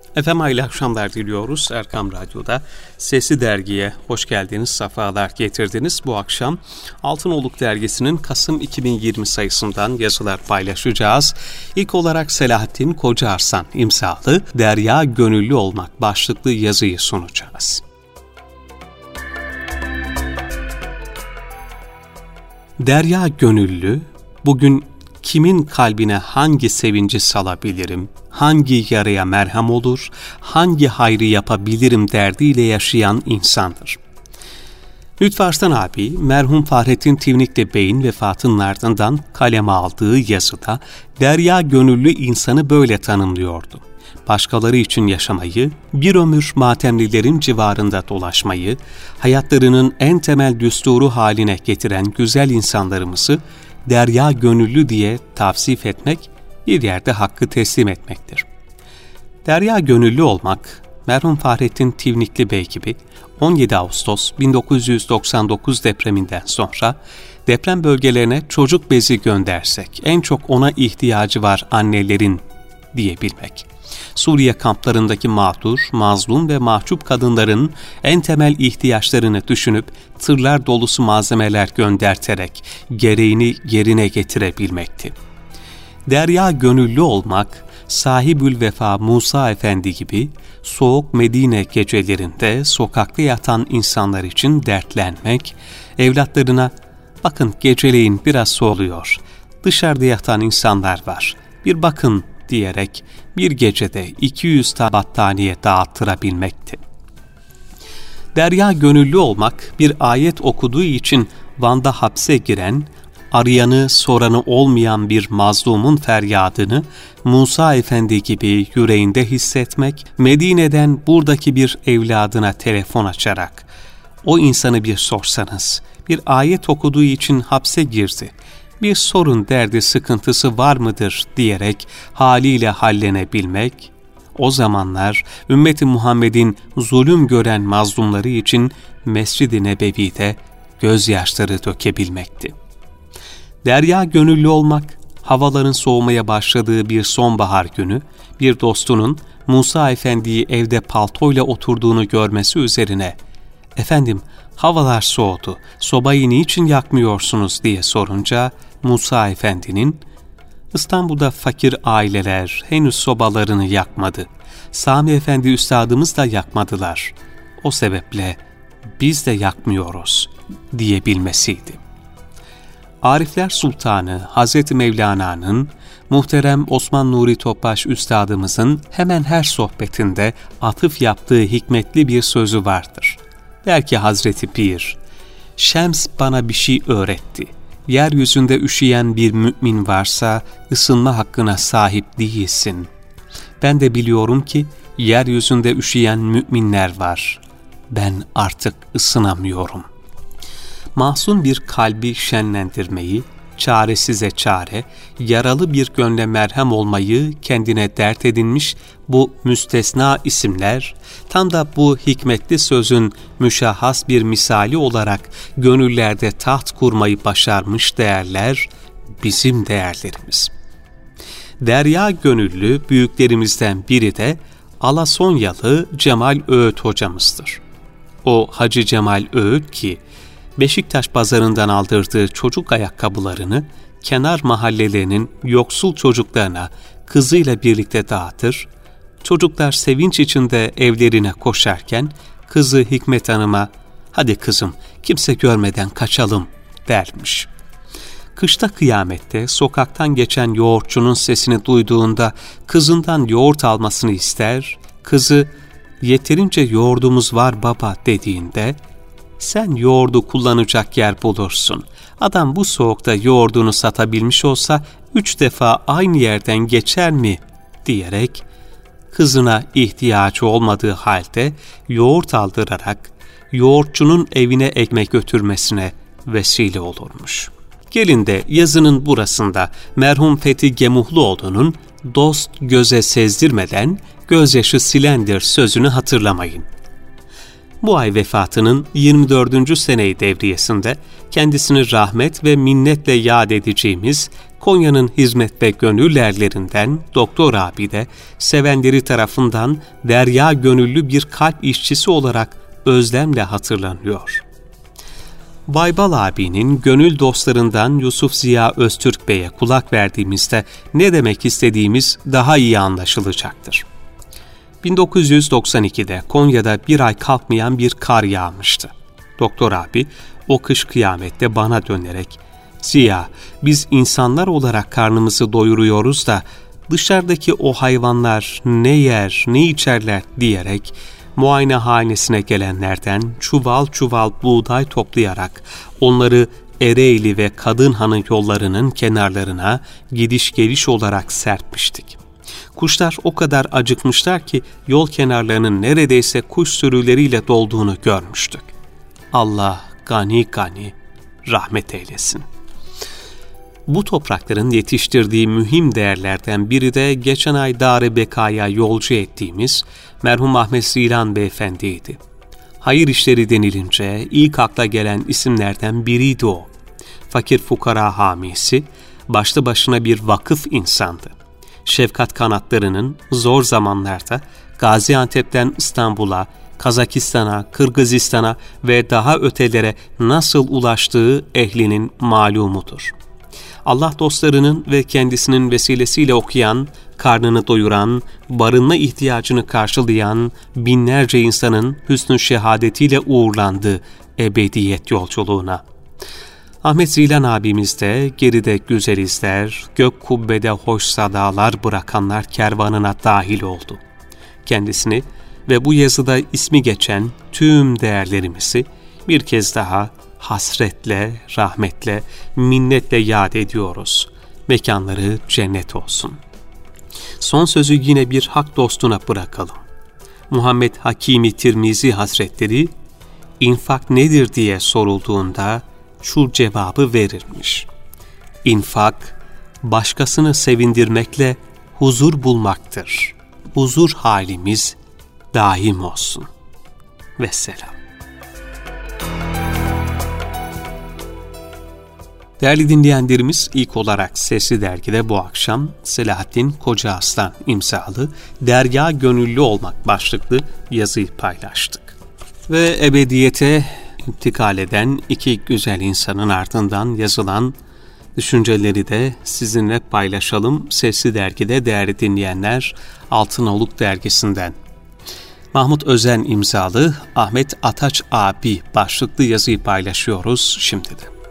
Efendim hayırlı akşamlar diliyoruz. Erkam Radyo'da Sesli Dergi'ye hoş geldiniz, sefalar getirdiniz. Bu akşam Altınoluk Dergisi'nin Kasım 2020 sayısından yazılar paylaşacağız. İlk olarak Selahattin Kocaarslan imzalı Derya Gönüllü Olmak başlıklı yazıyı sunacağız. Derya Gönüllü, bugün kimin kalbine hangi sevinci salabilirim, hangi yaraya merhem olur, hangi hayrı yapabilirim derdiyle yaşayan insandır. Lütfü Arslan abi, merhum Fahrettin Tivnikli Bey'in vefatının ardından kaleme aldığı yazıda Derya Gönüllü insanı böyle tanımlıyordu. Başkaları için yaşamayı, bir ömür matemlilerin civarında dolaşmayı, hayatlarının en temel düsturu haline getiren güzel insanlarımızı Derya Gönüllü diye tavsif etmek, bir yerde hakkı teslim etmektir. Derya Gönüllü olmak, merhum Fahrettin Tivnikli Bey gibi 17 Ağustos 1999 depreminden sonra deprem bölgelerine çocuk bezi göndersek en çok ona ihtiyacı var annelerin diyebilmek. Suriye kamplarındaki mağdur, mazlum ve mahcup kadınların en temel ihtiyaçlarını düşünüp tırlar dolusu malzemeler gönderterek gereğini yerine getirebilmekti. Derya Gönüllü olmak, Sahibül Vefa Musa Efendi gibi soğuk Medine gecelerinde sokakta yatan insanlar için dertlenmek, evlatlarına "Bakın geceleyin biraz soğuluyor, dışarıda yatan insanlar var, bir bakın" diyerek bir gecede 200 battaniye dağıttırabilmekti. Derya Gönüllü olmak, bir ayet okuduğu için Van'da hapse giren, arayanı soranı olmayan bir mazlumun feryadını Musa Efendi gibi yüreğinde hissetmek, Medine'den buradaki bir evladına telefon açarak o insanı bir sorsanız, bir ayet okuduğu için hapse girdi, bir sorun, derdi, sıkıntısı var mıdır diyerek haliyle hallenebilmek, o zamanlar ümmeti Muhammed'in zulüm gören mazlumları için Mescid-i Nebevi'de gözyaşları dökebilmekti. Derya Gönüllü olmak, havaların soğumaya başladığı bir sonbahar günü, bir dostunun Musa Efendi'yi evde paltoyla oturduğunu görmesi üzerine, "Efendim, havalar soğudu, sobayı niçin yakmıyorsunuz?" diye sorunca, Musa Efendi'nin, "İstanbul'da fakir aileler henüz sobalarını yakmadı. Sami Efendi üstadımız da yakmadılar. O sebeple biz de yakmıyoruz" diyebilmesiydi. Arifler Sultanı Hazreti Mevlana'nın, muhterem Osman Nuri Topbaş üstadımızın hemen her sohbetinde atıf yaptığı hikmetli bir sözü vardır. Der ki Hazreti Pir, "Şems bana bir şey öğretti. Yeryüzünde üşüyen bir mümin varsa ısınma hakkına sahip değilsin. Ben de biliyorum ki yeryüzünde üşüyen müminler var. Ben artık ısınamıyorum." Mahzun bir kalbi şenlendirmeyi, çaresize çare, yaralı bir gönle merhem olmayı kendine dert edinmiş bu müstesna isimler, tam da bu hikmetli sözün müşahhas bir misali olarak gönüllerde taht kurmayı başarmış değerler, bizim değerlerimiz. Derya Gönüllü büyüklerimizden biri de Alasonyalı Cemal Öğüt hocamızdır. O Hacı Cemal Öğüt ki, Beşiktaş pazarından aldırdığı çocuk ayakkabılarını kenar mahallelerinin yoksul çocuklarına kızıyla birlikte dağıtır, çocuklar sevinç içinde evlerine koşarken kızı Hikmet Hanım'a "Hadi kızım, kimse görmeden kaçalım" dermiş. Kışta kıyamette sokaktan geçen yoğurtçunun sesini duyduğunda kızından yoğurt almasını ister, kızı "Yeterince yoğurdumuz var baba" dediğinde, "Sen yoğurdu kullanacak yer bulursun. Adam bu soğukta yoğurdunu satabilmiş olsa 3 defa aynı yerden geçer mi?" diyerek kızına ihtiyacı olmadığı halde yoğurt aldırarak yoğurtçunun evine ekmek götürmesine vesile olurmuş. Gelin de yazının burasında merhum Fethi Gemuhluoğlu'nun "Dost göze sezdirmeden gözyaşı silendir" sözünü hatırlamayın. Bu ay vefatının 24. sene-i devriyesinde kendisini rahmet ve minnetle yad edeceğimiz Konya'nın hizmet ve gönül erlerinden Doktor abi de sevenleri tarafından derya gönüllü bir kalp işçisi olarak özlemle hatırlanıyor. Baybal abinin gönül dostlarından Yusuf Ziya Öztürk Bey'e kulak verdiğimizde ne demek istediğimiz daha iyi anlaşılacaktır. 1992'de Konya'da bir ay kalkmayan bir kar yağmıştı. Doktor abi o kış kıyamette bana dönerek, "Ziya, biz insanlar olarak karnımızı doyuruyoruz da dışarıdaki o hayvanlar ne yer, ne içerler?" diyerek muayenehanesine gelenlerden çuval çuval buğday toplayarak onları Ereğli ve Kadınhanı yollarının kenarlarına gidiş geliş olarak serpmiştik. Kuşlar o kadar acıkmışlar ki yol kenarlarının neredeyse kuş sürüleriyle dolduğunu görmüştük. Allah gani gani rahmet eylesin. Bu toprakların yetiştirdiği mühim değerlerden biri de geçen ay Dar-ı Beka'ya yolcu ettiğimiz merhum Ahmet Zilan Beyefendi'ydi. Hayır işleri denilince ilk akla gelen isimlerden biriydi o. Fakir fukara hamisi, başlı başına bir vakıf insandı. Şefkat kanatlarının zor zamanlarda Gaziantep'ten İstanbul'a, Kazakistan'a, Kırgızistan'a ve daha ötelere nasıl ulaştığı ehlinin malumudur. Allah dostlarının ve kendisinin vesilesiyle okuyan, karnını doyuran, barınma ihtiyacını karşılayan binlerce insanın hüsnü şehadetiyle uğurlandı ebediyet yolculuğuna. Ahmet Zilan abimiz de geride güzel izler, gök kubbede hoş sadalar bırakanlar kervanına dahil oldu. Kendisini ve bu yazıda ismi geçen tüm değerlerimizi bir kez daha hasretle, rahmetle, minnetle yad ediyoruz. Mekanları cennet olsun. Son sözü yine bir hak dostuna bırakalım. Muhammed Hakimi Tirmizi Hazretleri, infak nedir diye sorulduğunda şu cevabı verirmiş. İnfak, başkasını sevindirmekle huzur bulmaktır. Huzur halimiz daim olsun. Vesselam. Değerli dinleyenlerimiz, ilk olarak Sesli Dergi'de bu akşam Selahattin Kocaaslan imzalı Derya Gönüllü Olmak başlıklı yazıyı paylaştık. Ve ebediyete intikal eden iki güzel insanın ardından yazılan düşünceleri de sizinle paylaşalım. Sesli Dergi'de değerli dinleyenler, Altınoluk Dergisi'nden. Mahmut Özen imzalı Ahmet Ataç abi başlıklı yazıyı paylaşıyoruz şimdi de.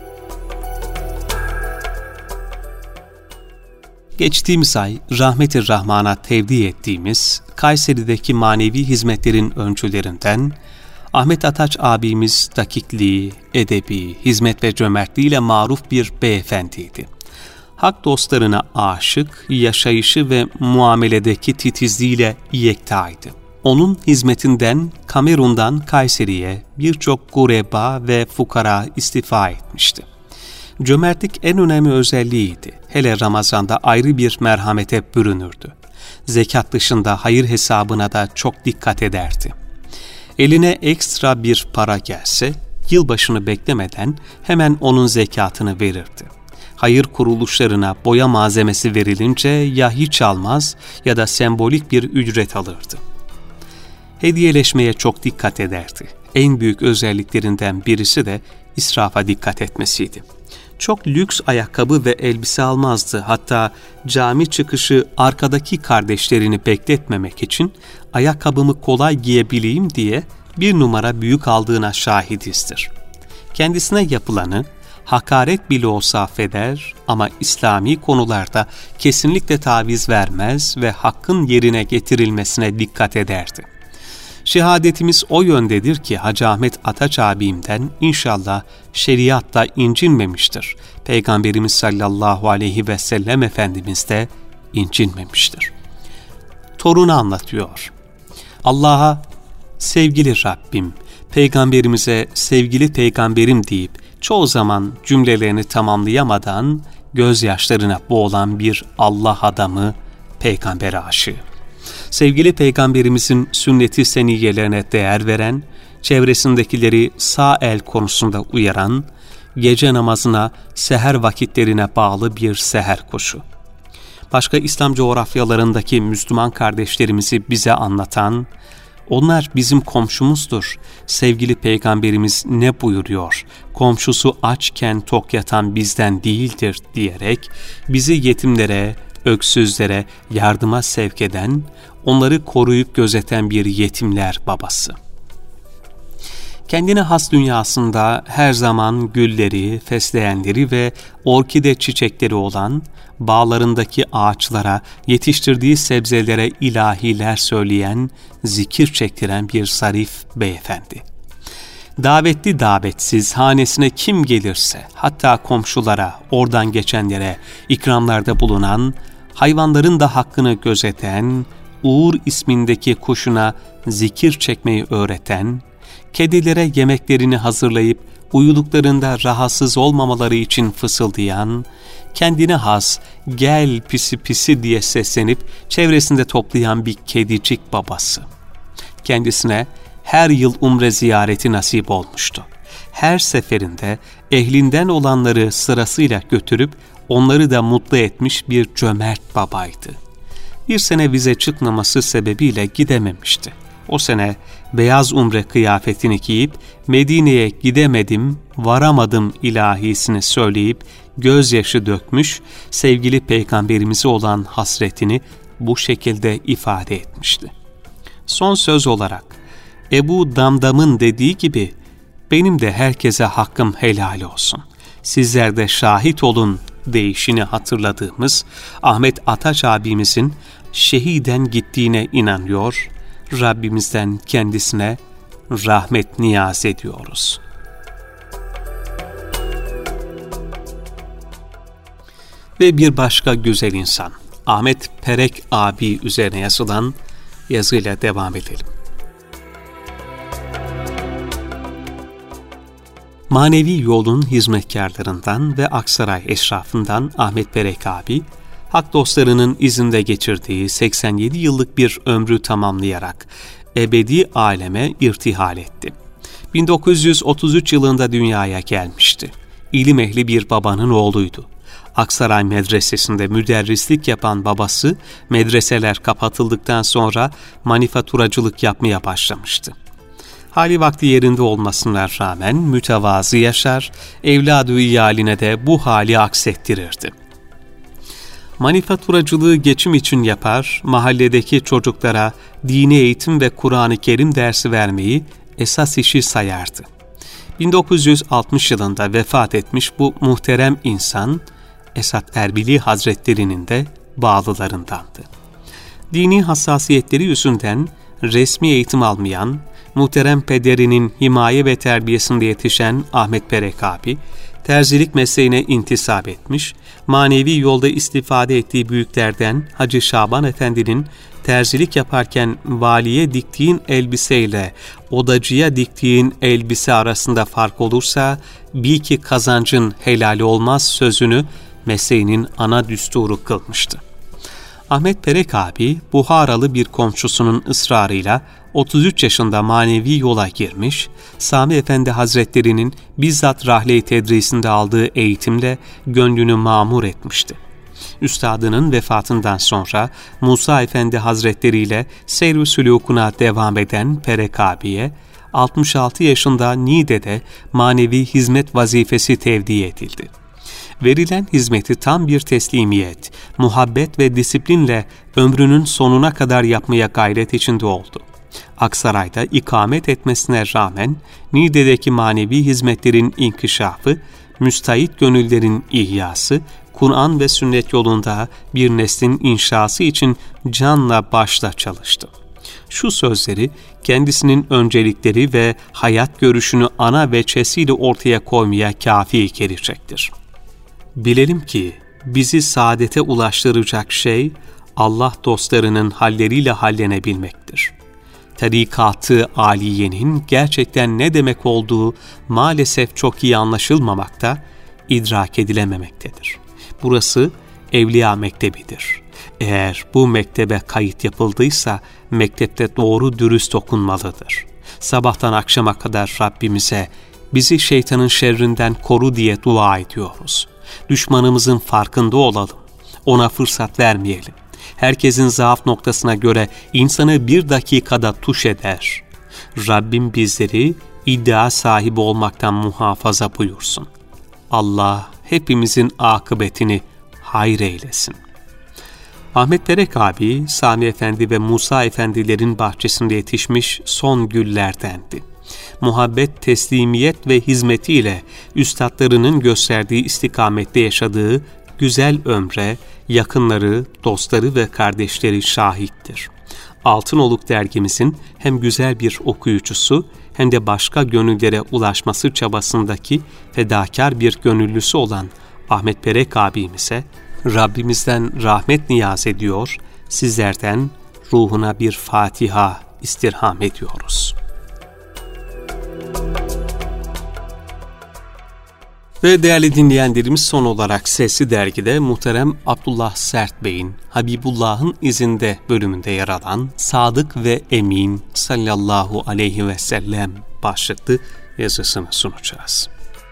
Geçtiğimiz ay Rahmet-i Rahman'a tevdi ettiğimiz Kayseri'deki manevi hizmetlerin öncülerinden Ahmet Ataç abimiz dakikliği, edebi, hizmet ve cömertliğiyle maruf bir beyefendiydi. Hak dostlarına aşık, yaşayışı ve muameledeki titizliğiyle yektaydı. Onun hizmetinden Kamerun'dan Kayseri'ye birçok gureba ve fukara istifa etmişti. Cömertlik en önemli özelliğiydi. Hele Ramazan'da ayrı bir merhamete bürünürdü. Zekat dışında hayır hesabına da çok dikkat ederdi. Eline ekstra bir para gelse, yılbaşını beklemeden hemen onun zekatını verirdi. Hayır kuruluşlarına boya malzemesi verilince ya hiç almaz ya da sembolik bir ücret alırdı. Hediyeleşmeye çok dikkat ederdi. En büyük özelliklerinden birisi de israfa dikkat etmesiydi. Çok lüks ayakkabı ve elbise almazdı. Hatta cami çıkışı arkadaki kardeşlerini bekletmemek için ayakkabımı kolay giyebileyim diye bir numara büyük aldığına şahidizdir. Kendisine yapılanı hakaret bile olsa affeder ama İslami konularda kesinlikle taviz vermez ve hakkın yerine getirilmesine dikkat ederdi. Şehadetimiz o yöndedir ki Hacı Ahmet Ataç abimden inşallah şeriatta incinmemiştir. Peygamberimiz sallallahu aleyhi ve sellem Efendimiz de incinmemiştir. Torunu anlatıyor. Allah'a sevgili Rabbim, Peygamberimize sevgili peygamberim deyip çoğu zaman cümlelerini tamamlayamadan gözyaşlarına boğulan bir Allah adamı, peygamber aşığı. Sevgili Peygamberimizin sünnet-i seniyyelerine değer veren, çevresindekileri sağ el konusunda uyaran, gece namazına, seher vakitlerine bağlı bir seher kuşu. Başka İslam coğrafyalarındaki Müslüman kardeşlerimizi bize anlatan, onlar bizim komşumuzdur. Sevgili Peygamberimiz ne buyuruyor? Komşusu açken tok yatan bizden değildir diyerek bizi yetimlere, öksüzlere yardıma sevk eden, onları koruyup gözeten bir yetimler babası. Kendine has dünyasında her zaman gülleri, fesleğenleri ve orkide çiçekleri olan, bağlarındaki ağaçlara, yetiştirdiği sebzelere ilahiler söyleyen, zikir çektiren bir zarif beyefendi. Davetli davetsiz hanesine kim gelirse, hatta komşulara, oradan geçenlere ikramlarda bulunan, hayvanların da hakkını gözeten, Uğur ismindeki kuşuna zikir çekmeyi öğreten, kedilere yemeklerini hazırlayıp uyuduklarında rahatsız olmamaları için fısıldayan, kendine has gel pisi pisi diye seslenip çevresinde toplayan bir kedicik babası. Kendisine her yıl umre ziyareti nasip olmuştu. Her seferinde ehlinden olanları sırasıyla götürüp onları da mutlu etmiş bir cömert babaydı. Bir sene vize çıkmaması sebebiyle gidememişti. O sene beyaz umre kıyafetini giyip Medine'ye gidemedim, varamadım ilahisini söyleyip gözyaşı dökmüş, sevgili Peygamberimize olan hasretini bu şekilde ifade etmişti. Son söz olarak Ebu Damdam'ın dediği gibi benim de herkese hakkım helal olsun. Sizler de şahit olun deyişini hatırladığımız Ahmet Ataç abimizin şehiden gittiğine inanıyor, Rabbimizden kendisine rahmet niyaz ediyoruz. Ve bir başka güzel insan, Ahmet Perek abi üzerine yazılan yazıyla devam edelim. Manevi yolun hizmetkarlarından ve Aksaray eşrafından Ahmet Perek abi, hak dostlarının izinde geçirdiği 87 yıllık bir ömrü tamamlayarak ebedi aleme irtihal etti. 1933 yılında dünyaya gelmişti. İlim ehli bir babanın oğluydu. Aksaray Medresesi'nde müderrislik yapan babası, medreseler kapatıldıktan sonra manifaturacılık yapmaya başlamıştı. Hali vakti yerinde olmasına rağmen mütevazı yaşar, evladı iyaline de bu hali aksettirirdi. Manifaturacılığı geçim için yapar, mahalledeki çocuklara dini eğitim ve Kur'an-ı Kerim dersi vermeyi esas işi sayardı. 1960 yılında vefat etmiş bu muhterem insan, Esat Erbili Hazretleri'nin de bağlılarındandı. Dini hassasiyetleri yüzünden resmi eğitim almayan, muhterem pederinin himaye ve terbiyesinde yetişen Ahmet Perek abi, terzilik mesleğine intisap etmiş, manevi yolda istifade ettiği büyüklerden Hacı Şaban Efendi'nin terzilik yaparken valiye diktiğin elbiseyle odacıya diktiğin elbise arasında fark olursa bil ki kazancın helali olmaz sözünü mesleğinin ana düsturu kılmıştı. Ahmet Perek abi, Buharalı bir komşusunun ısrarıyla 33 yaşında manevi yola girmiş, Sami Efendi Hazretleri'nin bizzat rahle-i tedrisinde aldığı eğitimle gönlünü mamur etmişti. Üstadının vefatından sonra Musa Efendi Hazretleri ile seyr-i sülûkuna devam eden Perek abiye, 66 yaşında Niğde'de manevi hizmet vazifesi tevdi edildi. Verilen hizmeti tam bir teslimiyet, muhabbet ve disiplinle ömrünün sonuna kadar yapmaya gayret içinde oldu. Aksaray'da ikamet etmesine rağmen Niğde'deki manevi hizmetlerin inkişafı, müstahit gönüllerin ihyası, Kur'an ve sünnet yolunda bir neslin inşası için canla başla çalıştı. Şu sözleri kendisinin öncelikleri ve hayat görüşünü ana veçesiyle ortaya koymaya kafi gelecektir. Bilelim ki bizi saadete ulaştıracak şey Allah dostlarının halleriyle hallenebilmektir. Tarikat-ı âliyenin gerçekten ne demek olduğu maalesef çok iyi anlaşılmamakta, idrak edilememektedir. Burası Evliya Mektebidir. Eğer bu mektebe kayıt yapıldıysa mektepte doğru dürüst okunmalıdır. Sabahtan akşama kadar Rabbimize bizi şeytanın şerrinden koru diye dua ediyoruz. Düşmanımızın farkında olalım. Ona fırsat vermeyelim. Herkesin zaaf noktasına göre insanı bir dakikada tuş eder. Rabbim bizleri iddia sahibi olmaktan muhafaza buyursun. Allah hepimizin akıbetini hayır eylesin. Ahmet Berek abi, Sami Efendi ve Musa Efendilerin bahçesinde yetişmiş son güllerdendi. Muhabbet, teslimiyet ve hizmetiyle üstadlarının gösterdiği istikamette yaşadığı güzel ömre yakınları, dostları ve kardeşleri şahittir. Altınoluk dergimizin hem güzel bir okuyucusu hem de başka gönüllere ulaşması çabasındaki fedakar bir gönüllüsü olan Ahmet Berek abimize Rabbimizden rahmet niyaz ediyor, sizlerden ruhuna bir Fatiha istirham ediyoruz. Ve değerli dinleyenlerimiz, son olarak Sesli Dergi'de muhterem Abdullah Sert Bey'in Habibullah'ın izinde bölümünde yer alan Sadık ve Emin sallallahu aleyhi ve sellem başlıklı yazısını sunacağız.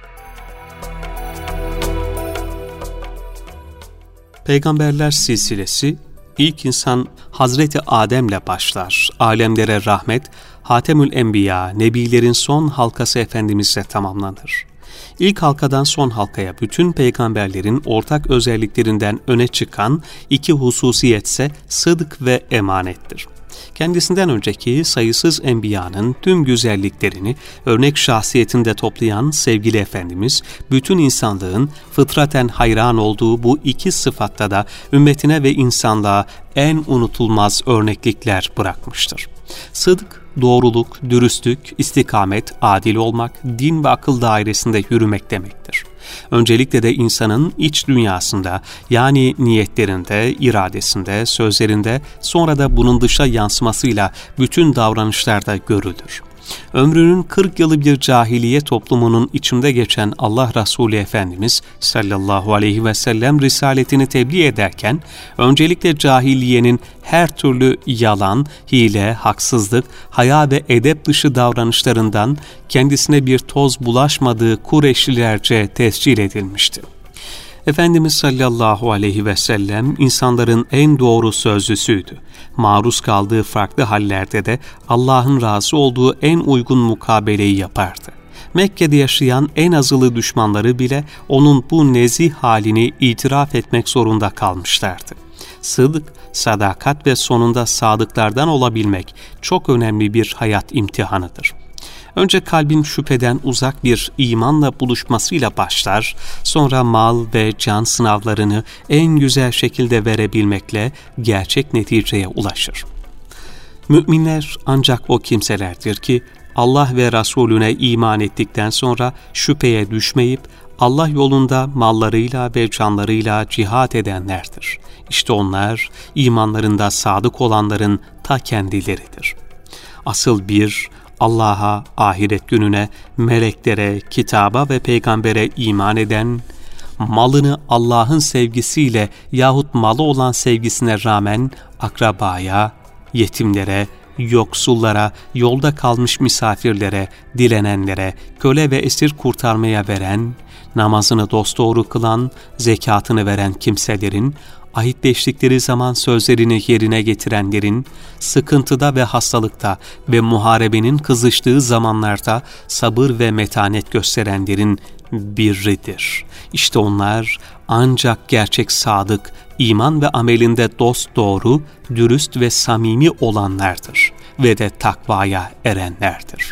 Peygamberler silsilesi, ilk insan Hazreti Adem'le başlar. Alemlere rahmet, Hatemül Enbiya, Nebilerin son halkası Efendimizle tamamlanır. İlk halkadan son halkaya bütün peygamberlerin ortak özelliklerinden öne çıkan iki hususiyetse sıdk ve emanettir. Kendisinden önceki sayısız enbiyanın tüm güzelliklerini örnek şahsiyetinde toplayan sevgili Efendimiz, bütün insanlığın fıtraten hayran olduğu bu iki sıfatta da ümmetine ve insanlığa en unutulmaz örneklikler bırakmıştır. Sıdk, doğruluk, dürüstlük, istikamet, adil olmak, din ve akıl dairesinde yürümek demektir. Öncelikle de insanın iç dünyasında, yani niyetlerinde, iradesinde, sözlerinde, sonra da bunun dışa yansımasıyla bütün davranışlarda görülür. Ömrünün 40 yılı bir cahiliye toplumunun içinde geçen Allah Resulü Efendimiz sallallahu aleyhi ve sellem risaletini tebliğ ederken, öncelikle cahiliyenin her türlü yalan, hile, haksızlık, haya ve edep dışı davranışlarından kendisine bir toz bulaşmadığı Kureyşlilerce tescil edilmişti. Efendimiz sallallahu aleyhi ve sellem insanların en doğru sözlüsüydü. Maruz kaldığı farklı hallerde de Allah'ın razı olduğu en uygun mukabeleyi yapardı. Mekke'de yaşayan en azılı düşmanları bile onun bu nezih halini itiraf etmek zorunda kalmışlardı. Sıdk, sadakat ve sonunda sadıklardan olabilmek çok önemli bir hayat imtihanıdır. Önce kalbin şüpheden uzak bir imanla buluşmasıyla başlar, sonra mal ve can sınavlarını en güzel şekilde verebilmekle gerçek neticeye ulaşır. Müminler ancak o kimselerdir ki Allah ve Resulüne iman ettikten sonra şüpheye düşmeyip Allah yolunda mallarıyla ve canlarıyla cihat edenlerdir. İşte onlar imanlarında sadık olanların ta kendileridir. Asıl bir, Allah'a, ahiret gününe, meleklere, kitaba ve peygambere iman eden, malını Allah'ın sevgisiyle yahut malı olan sevgisine rağmen akrabaya, yetimlere, yoksullara, yolda kalmış misafirlere, dilenenlere, köle ve esir kurtarmaya veren, namazını dosdoğru kılan, zekatını veren kimselerin, ahitleştikleri zaman sözlerini yerine getirenlerin, sıkıntıda ve hastalıkta ve muharebenin kızıştığı zamanlarda sabır ve metanet gösterenlerin birridir. İşte onlar ancak gerçek sadık, iman ve amelinde dosdoğru, dürüst ve samimi olanlardır ve de takvaya erenlerdir.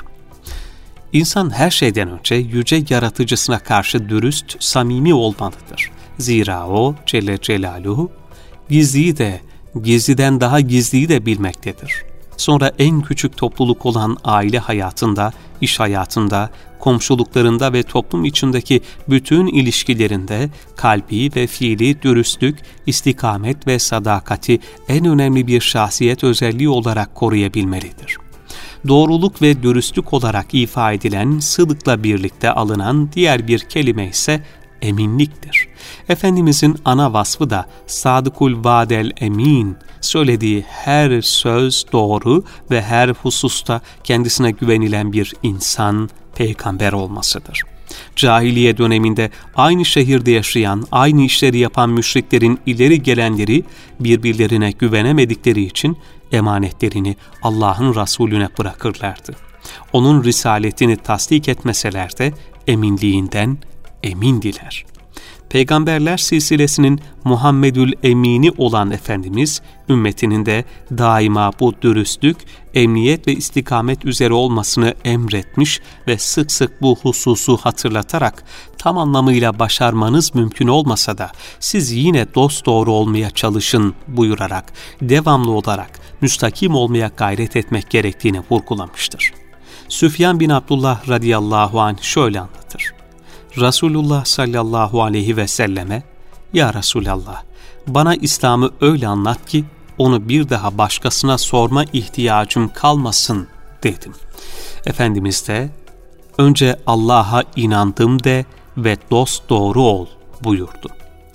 İnsan her şeyden önce yüce yaratıcısına karşı dürüst, samimi olmalıdır. Zira o Celle Celaluhu gizliyi de, gizliden daha gizliyi de bilmektedir. Sonra en küçük topluluk olan aile hayatında, iş hayatında, komşuluklarında ve toplum içindeki bütün ilişkilerinde kalbi ve fiili dürüstlük, istikamet ve sadakati en önemli bir şahsiyet özelliği olarak koruyabilmelidir. Doğruluk ve dürüstlük olarak ifa edilen sıdıkla birlikte alınan diğer bir kelime ise eminliktir. Efendimizin ana vasfı da sadıkul vadel emin, söylediği her söz doğru ve her hususta kendisine güvenilen bir insan, peygamber olmasıdır. Cahiliye döneminde aynı şehirde yaşayan, aynı işleri yapan müşriklerin ileri gelenleri birbirlerine güvenemedikleri için emanetlerini Allah'ın Resulüne bırakırlardı. Onun risaletini tasdik etmeseler de eminliğinden emindiler. Peygamberler silsilesinin Muhammedül Emini olan Efendimiz, ümmetinin de daima bu dürüstlük, emniyet ve istikamet üzere olmasını emretmiş ve sık sık bu hususu hatırlatarak tam anlamıyla başarmanız mümkün olmasa da siz yine dosdoğru olmaya çalışın buyurarak devamlı olarak müstakim olmaya gayret etmek gerektiğini vurgulamıştır. Süfyan bin Abdullah radıyallahu anh şöyle anlatır. Resulullah sallallahu aleyhi ve selleme, "Ya Resulallah, bana İslam'ı öyle anlat ki onu bir daha başkasına sorma ihtiyacım kalmasın," dedim. Efendimiz de, "Önce Allah'a inandım de ve dosdoğru ol," buyurdu.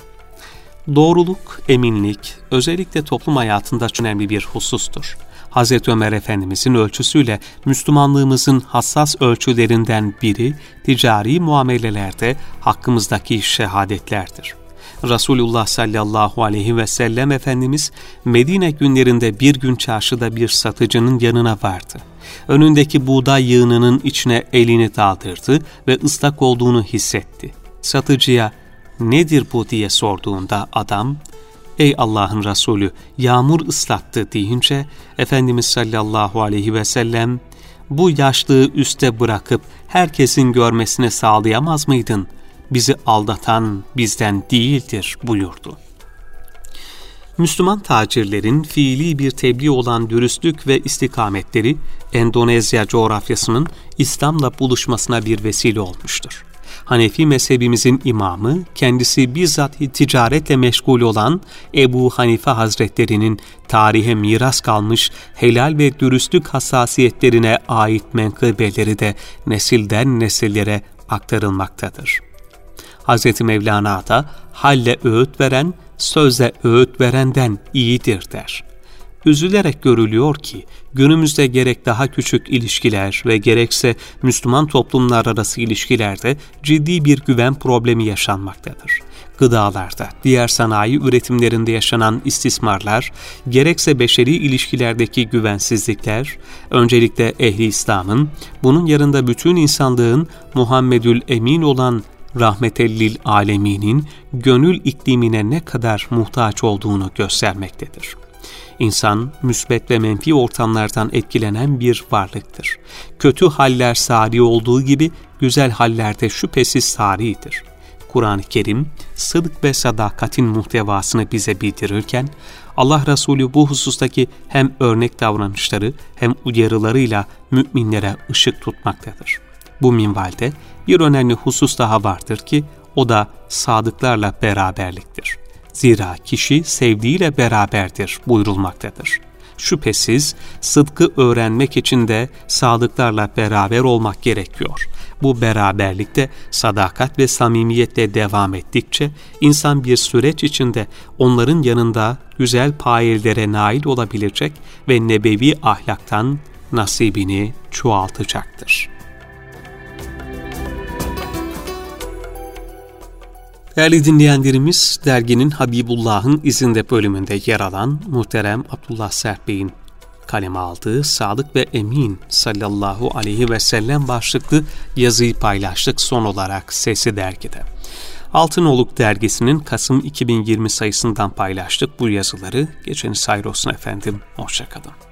Doğruluk, eminlik, özellikle toplum hayatında çok önemli bir husustur. Hazreti Ömer Efendimizin ölçüsüyle Müslümanlığımızın hassas ölçülerinden biri ticari muamelelerde hakkımızdaki şehadetlerdir. Resulullah sallallahu aleyhi ve sellem Efendimiz Medine günlerinde bir gün çarşıda bir satıcının yanına vardı. Önündeki buğday yığınının içine elini daldırdı ve ıslak olduğunu hissetti. Satıcıya "Nedir bu?" diye sorduğunda adam, "Ey Allah'ın Resulü, yağmur ıslattı," deyince Efendimiz sallallahu aleyhi ve sellem, "Bu yaşlığı üste bırakıp herkesin görmesini sağlayamaz mıydın? Bizi aldatan bizden değildir," buyurdu. Müslüman tacirlerin fiili bir tebliğ olan dürüstlük ve istikametleri Endonezya coğrafyasının İslam'la buluşmasına bir vesile olmuştur. Hanefi mezhebimizin imamı, kendisi bizzat ticaretle meşgul olan Ebu Hanife Hazretleri'nin tarihe miras kalmış helal ve dürüstlük hassasiyetlerine ait menkıbeleri de nesilden nesillere aktarılmaktadır. Hz. Mevlana da halle öğüt veren, sözle öğüt verenden iyidir der. Üzülerek görülüyor ki günümüzde gerek daha küçük ilişkiler ve gerekse Müslüman toplumlar arası ilişkilerde ciddi bir güven problemi yaşanmaktadır. Gıdalarda, diğer sanayi üretimlerinde yaşanan istismarlar, gerekse beşeri ilişkilerdeki güvensizlikler, öncelikle ehli İslam'ın, bunun yanında bütün insanlığın Muhammedül Emin olan rahmetellil aleminin gönül iklimine ne kadar muhtaç olduğunu göstermektedir. İnsan, müsbet ve menfi ortamlardan etkilenen bir varlıktır. Kötü haller sari olduğu gibi güzel haller de şüphesiz saridir. Kur'an-ı Kerim, sıdk ve sadakatin muhtevasını bize bildirirken, Allah Resulü bu husustaki hem örnek davranışları hem uyarılarıyla müminlere ışık tutmaktadır. Bu minvalde bir önemli husus daha vardır ki, o da sadıklarla beraberliktir. Zira kişi sevdiğiyle beraberdir buyurulmaktadır. Şüphesiz sıdkı öğrenmek için de sadıklarla beraber olmak gerekiyor. Bu beraberlikte sadakat ve samimiyetle devam ettikçe insan bir süreç içinde onların yanında güzel payelere nail olabilecek ve nebevi ahlaktan nasibini çoğaltacaktır. Değerli dinleyenlerimiz, derginin Habibullah'ın izinde bölümünde yer alan muhterem Abdullah Sert Bey'in kaleme aldığı Sadık ve Emin sallallahu aleyhi ve sellem başlıklı yazıyı paylaştık son olarak Sesi Dergi'de. Altınoluk dergisinin Kasım 2020 sayısından paylaştık bu yazıları. Geçeniz hayır olsun efendim, hoşça kalın.